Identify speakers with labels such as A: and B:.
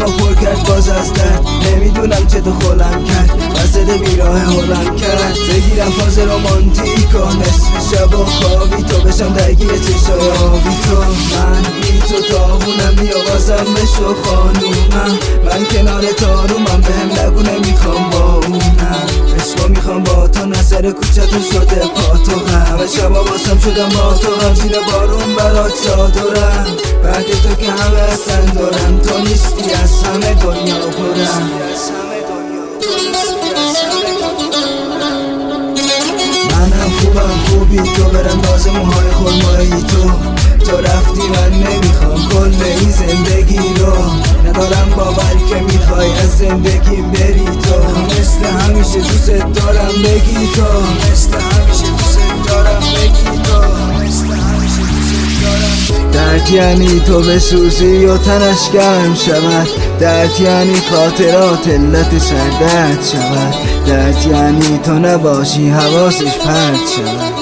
A: دلمو پر کرد باز از درد، نمیدونم چه تو خولم کرد، وسط بیراه هولم کرد. بگیرم فاز رومانتیکو نصف شب و خوابی تو، بشم درگیر چشای آبی تو. من بی تو تاهونم، بیا بازم بشو خانومم، من کنار تارومم، بهم نگو نمیخوام با اونم. عشقا میخوام با تو، نظر کوچتون شده پاتو غم، همه شبا باسم شدم با تو غم، زیر بارون برات چادرم. بعد تو که همه اصلا دارم، تو نیستی از همه دنیا پرم. منم خوبم خوبی تو، برم باز موهای خرمایی تو رفتی من نمیخوام کل این زندگی رو، ندارم باور که میخوای از زندگی بری تو. مثل همیشه دوست دارم بگی تو، مثل همیشه دوست دارم بگی تو، مثل همیشه دوست دارم. درد یعنی تو بسوزی و تنش گرم شود، درد یعنی خاطرات علت سردرد شود، درد یعنی تو نباشی حواسش پرت شود.